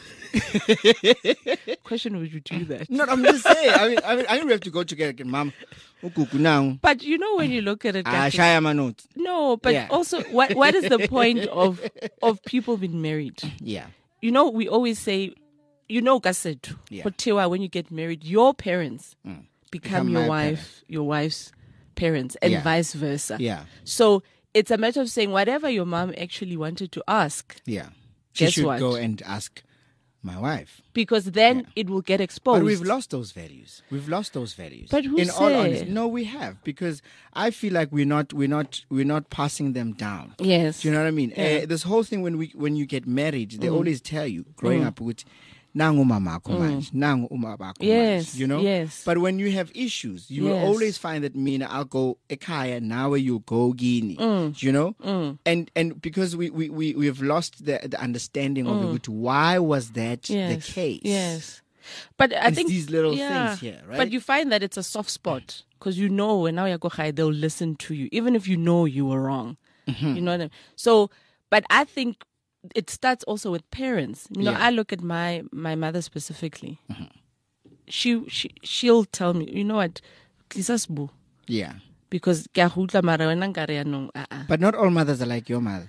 Question, would you do that? No, I'm just saying. I mean, I mean, I don't have to go together, mom. Ukuku now. But you know, when you look at it, Ah, Gafi, shaya manot. no, but Yeah. also, what what is the point of of people being married? Yeah, You know, we always say, you know, Gasetu, Yeah. Potewa, when you get married, your parents become, Become your my wife, your wife's parents, and Yeah. vice versa. yeah, So it's a matter of saying whatever your mom actually wanted to ask, yeah. She Guess should what? go and ask my wife. because then it will get exposed. But we've lost those values. We've lost those values. But who in all said? honesty, no, we have because I feel like we're not, we're not, we're not passing them down. Yes. Do you know what I mean? Yeah. Uh, this whole thing when we when you get married, they always tell you growing up with nangu mama manje, nangu uma bakho Yes, manje, you know? yes. But when you have issues, you will Yes. always find that mina I'll go ekaya, now you go gini. You know? And and because we we we we've lost the the understanding of it, why was that Yes. the case? Yes. But I It's think these little yeah. things here, right? But you find that it's a soft spot because you know when now you go high, they'll listen to you, even if you know you were wrong. Mm-hmm. You know what I mean? So, but I think it starts also with parents. You know, Yeah. I look at my my mother specifically. She she she'll tell me, you know what, Kisasbu, Yeah. because ke a go utlwa mara wena nkare yaanong, ah, ah. But not all mothers are like your mother.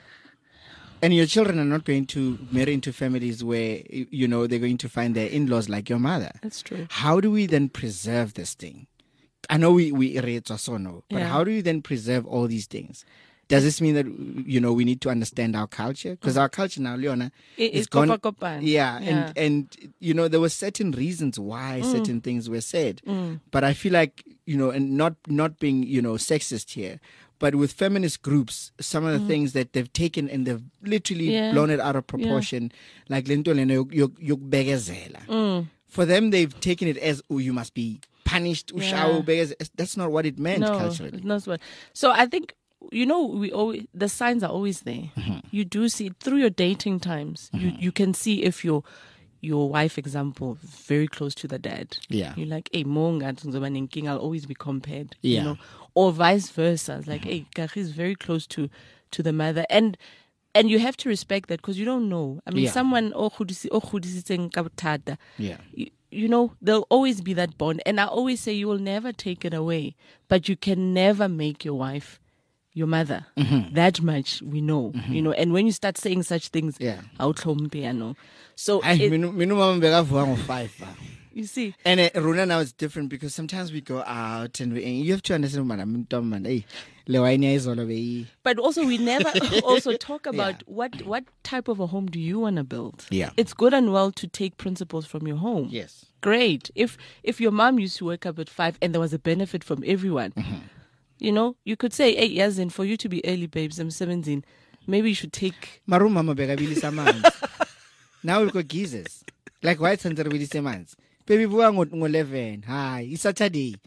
And your children are not going to marry into families where, you know, they're going to find their in-laws like your mother. That's true. How do we then preserve this thing? I know we, we read so no, but Yeah. how do you then preserve all these things? Does this mean that, you know, we need to understand our culture? Because our culture now, Leona, It- is it's gone. kopa-kopana. Yeah, Yeah. and and you know there were certain reasons why Mm. certain things were said, but I feel like, you know, and not not being, you know, sexist here, but with feminist groups, some of the things that they've taken and they've literally Mm. Yeah. blown it out of proportion, like lento lena yok- yok- yokubegezela. For them, they've taken it as, oh, you must be punished. Yeah. Yeah. That's not what it meant No, culturally. it's not what. So I think, you know, we always, the signs are always there. Mm-hmm. You do see it through your dating times. You you can see if your your wife, example, very close to the dad. Yeah. You're like, hey, monga king, I'll always be compared. Yeah. You know, or vice versa. It's like, hey, Kachi is very close to to the mother, and and you have to respect that because you don't know. I mean, Yeah. someone oh khudisi- oh khudisitseng ka bothata. Yeah. You, you know, there'll always be that bond. And I always say you will never take it away, but you can never make your wife your mother. Mm-hmm. That much we know, you know. And when you start saying such things, Yeah. awuhlompe, I know. So Ay, it- minu- minu mama bekavuka ngo-five, ba. you see, And uh, Runa now is different because sometimes we go out and, we, and you have to understand, man, I'm dumb, man. Hey, le wine is all over here. but also we never also talk about Yeah. what what type of a home do you want to build. Yeah. It's good and well to take principles from your home. Yes. Great. If if your mom used to wake up at five and there was a benefit from everyone, Mm-hmm. you know, you could say, hey, Yazin, for you to be early, babes, I'm seventeen. Maybe you should take. Maru mama bekabilisa amanzi. Now we've got geezers. Like white sons are really manzi. Baby buka ngo eleven. Hi, it's Saturday.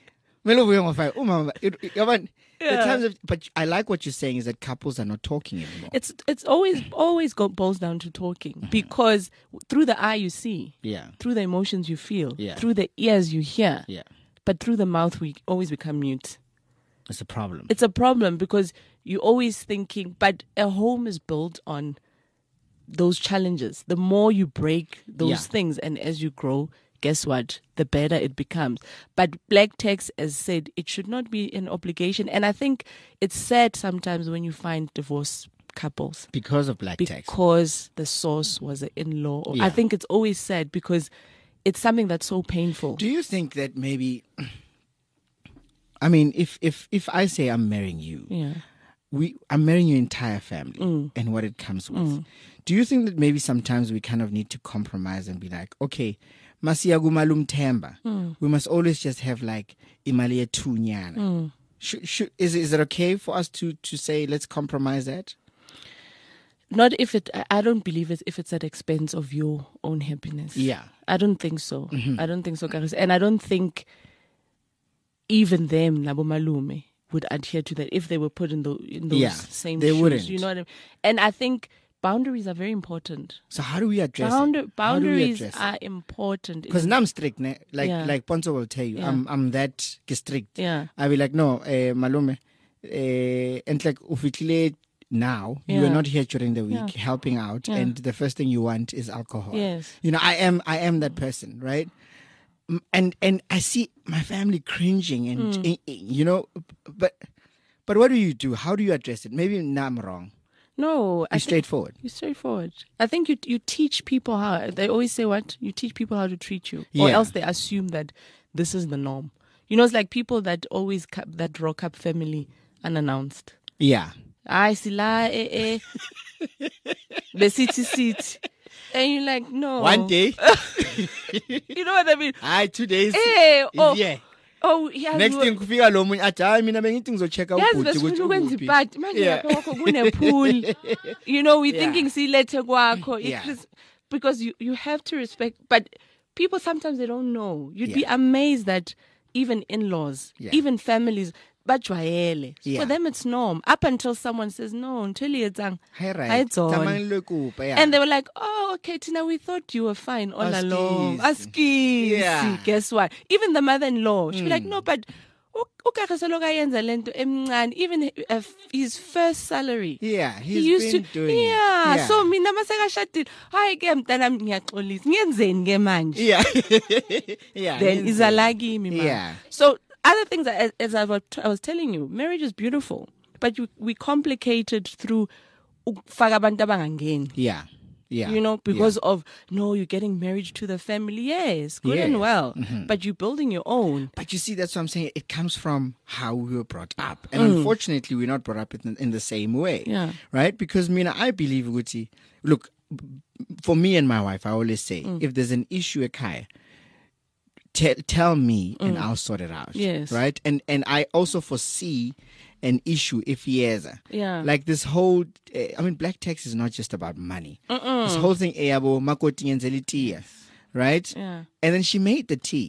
Melo buya ngofaya. Uma it- it- yabona, the Yeah. times of, but I like what you're saying is that couples are not talking anymore. It's it's always always go, boils down to talking because through the eye you see, Yeah. through the emotions you feel, Yeah. through the ears you hear, Yeah. but through the mouth we always become mute. It's a problem. It's a problem because you're always thinking, but a home is built on those challenges. The more you break those Yeah. things and as you grow, guess what? The better it becomes. But black tax, as said, it should not be an obligation. And I think it's sad sometimes when you find divorce couples Because of black tax. because the source was an in-law. Yeah. I think it's always sad because it's something that's so painful. Do you think that maybe, I mean, if, if, if I say I'm marrying you, Yeah. we I'm marrying your entire family and what it comes with. Do you think that maybe sometimes we kind of need to compromise and be like, okay, masiyagu malum temba, we must always just have like imali yethu nyana. Should, should, is is it okay for us to to say let's compromise that? Not if it, I- I don't believe it if it's at expense of your own happiness. Yeah. I don't think so. I don't think so, Karis. And I don't think even them, Nabo Malume, would adhere to that if they were put in, the, in those Yeah, same they shoes. wouldn't. You know what I mean? And I think boundaries are very important. So how do we address Bounder- it? How do we boundaries address it? are important. Because now I'm strict, ne? like Yeah. like Ponzo will tell you, Yeah. I'm I'm that strict. Yeah. I'll be like, no, uh, malume, uh, and like ufitlile now you are Yeah. not here during the week Yeah. helping out, Yeah. and the first thing you want is alcohol. Yes. you know, I am I am that person, right? M- And and I see my family cringing, and Hmm. eh, eh, you know, but but what do you do? How do you address it? Maybe now I'm wrong. No. I Be think- straightforward. You're straightforward. I think you you teach people how. They always say what? You teach people how to treat you. Or Yeah. else they assume that this is the norm. You know, it's like people that always cap, that rock up family unannounced. Yeah. I see la eh eh. The city seat. And you're like, no. One day, You know what I mean? I two days. Eh, oh, Yeah. oh, yeah. Next thing kufika lo munye athi hayi mina bengithi ngizochecka Yazi ubhuti besifuna ukuthi ukwenza ukuphi. ipati manje Yeah. lapha kwakho kune-pool. You know, we're Yeah. thinking silethe kwakho. Yeah. It's- Because you, you have to respect. But people sometimes they don't know. You'd be Yeah. amazed that even in-laws, Yeah. even families, bajwayele. Yeah. For them it's norm. Up until someone says, no, until it's Hi right. Hayitsona. Tsamang lo kupa, yeah. And they were like, oh, okay, Tina, we thought you were fine all Askisi. along. Askisi. Yeah. Guess what? Even the mother-in-law, she'd be like, no, but uKagiso lo kayenza lento emncane, even uh, his first salary. Yeah, He he's used been to, doing yeah. it. Yeah. So mina masekashadile, hayi ke mntanami ngiyaxolisa. Ngiyenzeni ke manje? Yeah. yeah. Then he's- izala kimi ma. Yeah. So other things, as, as I was, I was telling you, marriage is beautiful, but you, we complicate it through ukufaka abantu abangangeni. Yeah. Yeah. You know, because of, no, you're getting married to the family. Yes, good Yeah. and well. But you're building your own. But you see, that's what I'm saying. It comes from how we were brought up. And Mm. unfortunately, we're not brought up in, in the same way. Yeah. Right? Because, Mina, I believe, Guti, look, for me and my wife, I always say, Mm. if there's an issue at Kaya, tell tell me and I'll sort it out. Mm. Yes. Right? And and I also foresee an issue if he has a. Yeah. Like this whole, uh, I mean, black tax is not just about money. This whole thing, eh, yabo, makoti ngenzele tea, right? Yeah. And then she made the tea.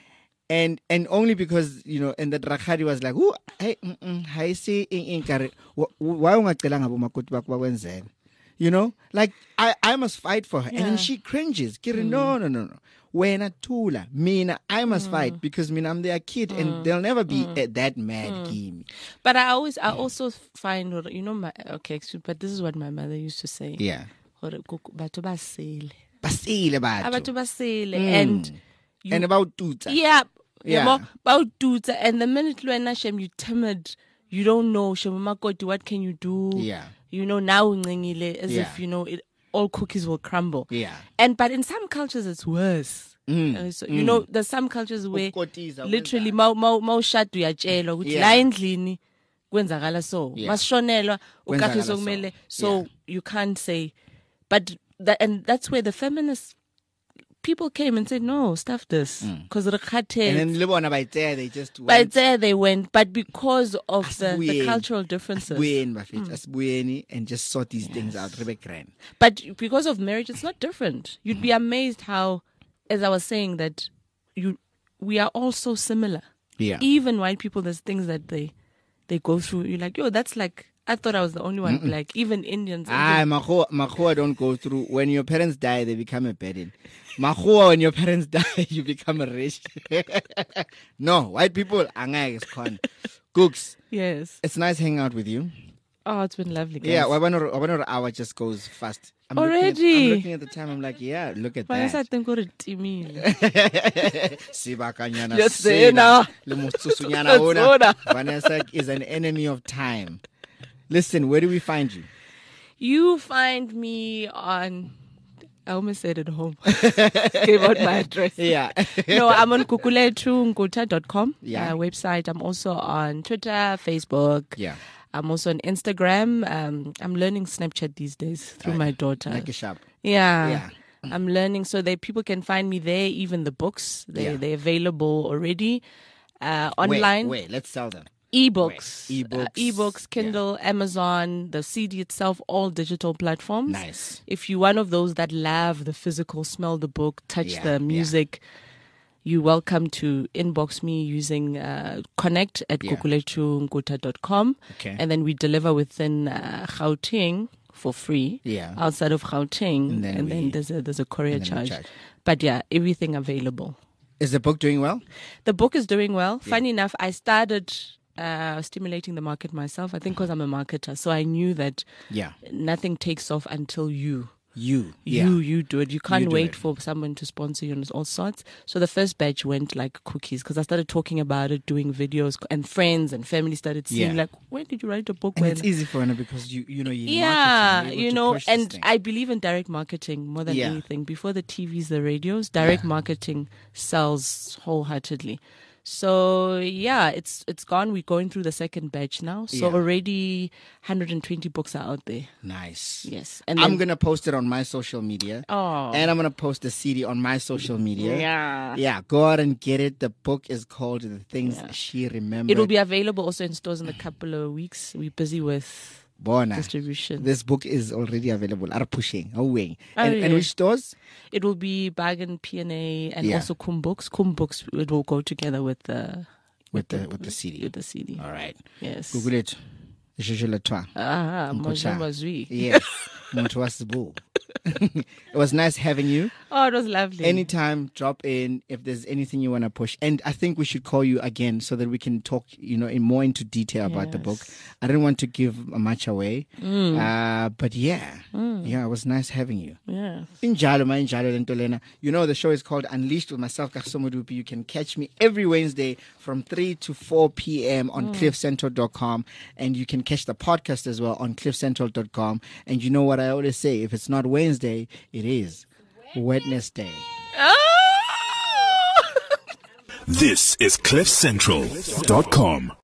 And and only because, you know, and the Rakhadi was like, "Ooh, hey, mm I say in kare, why ungacela ngabo makoti bakho bakwenzela?" You know? Like I I must fight for her. And Yeah. then she cringes. Kiri, no, no, no, no. Wena tula, mina, I must fight because mina I'm their kid and they'll never be eh, that mad, Kimi. But I always, I also find, you know, my, okay, excuse, but this is what my mother used to say. Yeah. Hore, "Kuku, batho basele." Basile Abantu batho. basele. And you, And about tuta. yeah, Yeah. yeah. About dudes. And the minute Luena Shem, you timid, you don't know, Shemakoti, what can you do? Yeah. You know, now ngingile, as Yeah. if, you know, it, all cookies will crumble. Yeah. And, but in some cultures, it's worse. Uh, so, you know, there's some cultures where Ukukotiza, literally ma ma ma ushada uyatshelwa ukuthi Yeah. la endlini kwenzakala so Yeah. masishonelwa Kwenzakala uKagiso so. kumele so Yeah. you can't say but that and that's where the feminists people came and said no stuff this because And then mm. le bona bayitseya, they just but went. there they went but because of the, the Asibuyeni. cultural differences Asibuyeni, bafethu, asibuyeni and just sort these things out. Rebe grand. but because of marriage it's not different you'd be amazed how as I was saying that you we are all so similar Yeah. Even white people, there's things that they they go through. You're like, yo, that's like, I thought I was the only one. Like, even Indians. Ah, Indian- Mahua, Mahua don't go through. When your parents die, they become a burden. Mahua, when your parents die, you become a rich. No, white people, angay is con. Cooks, Yes. it's nice hanging out with you. Oh, it's been lovely, guys. Yeah, Wabanor Wabanor hour just goes fast. I'm Already? Looking at, I'm looking at the time. I'm like, yeah, look at Why is I that. think we're timile? Sibakanyana Yes, sena, Sena. le motsusunyana ona. Sona. Vanessa is an enemy of time. Listen, where do we find you? You find me on. I almost said at home. Gave out my address. Yeah. No, I'm on kukulethu nguta dot com Yeah. uh, website. I'm also on Twitter, Facebook. Yeah. I'm also on Instagram. Um, I'm learning Snapchat these days through my daughter. Like a sharp. Yeah. Yeah. I'm learning so that people can find me there, even the books. They, Yeah. They're available already uh, online. Wait, wait, let's sell them. Ebooks, Wait, ebooks, uh, ebooks, Kindle, Amazon, the C D itself, all digital platforms. Nice. If you're one of those that love the physical, smell the book, touch Yeah, the yeah. music, you're welcome to inbox me using uh, connect at Yeah. kukulethu nguta dot com. Okay. And then we deliver within uh, Gauteng for free. Yeah. Outside of Gauteng, And and then then, we- there's a there's a courier and then we charge. charge. But yeah, everything available. Is the book doing well? The book is doing well. Funny enough, I started uh, stimulating the market myself. I think because I'm a marketer, so I knew that Yeah. nothing takes off until you. You. Yeah. You you do it. You can't do wait it. for someone to sponsor you and all sorts. So the first batch went like cookies because I started talking about it, doing videos, and friends and family started seeing Yeah. like, when did you write a book? And When? it's easy for her because you you know you Yeah, you know, and I believe in direct marketing more than Yeah. anything. Before the T Vs, the radios, direct marketing sells wholeheartedly. So yeah, it's it's gone. We're going through the second batch now. So Yeah. already one hundred twenty books are out there. Nice. Yes, and I'm then- gonna post it on my social media. Oh. And I'm gonna post the C D on my social media. Yeah. Yeah. Go out and get it. The book is called The Things She Remembered. It will be available also in stores in a couple of weeks. We're busy with Bona. distribution. This book is already available. Are pushing. Oh, wing. Oh, And, and yeah. which stores? It will be Bargain, P and A, and Yeah. also Kum Books. Kum Books, it will go together with the With the with the C D. with the C D. All right. Yes. Google it. Jeje le toi. Ah, Mkocha. Moja Mazui. Yes. Motho wa Sibu. It was nice having you. Oh, it was lovely. Anytime, drop in if there's anything you want to push. And I think we should call you again so that we can talk, you know, in more into detail about the book. I didn't want to give much away. Uh, but yeah, yeah, it was nice having you. Yeah. Injalo, ma injalo lento lena. You know, the show is called Unleashed with myself, Kagiso Modupi. You can catch me every Wednesday from three to four p.m. on cliff central dot com. And you can catch the podcast as well on cliff central dot com. And you know what I always say, if it's not Wednesday, it is Wednesday. This is cliff central dot com.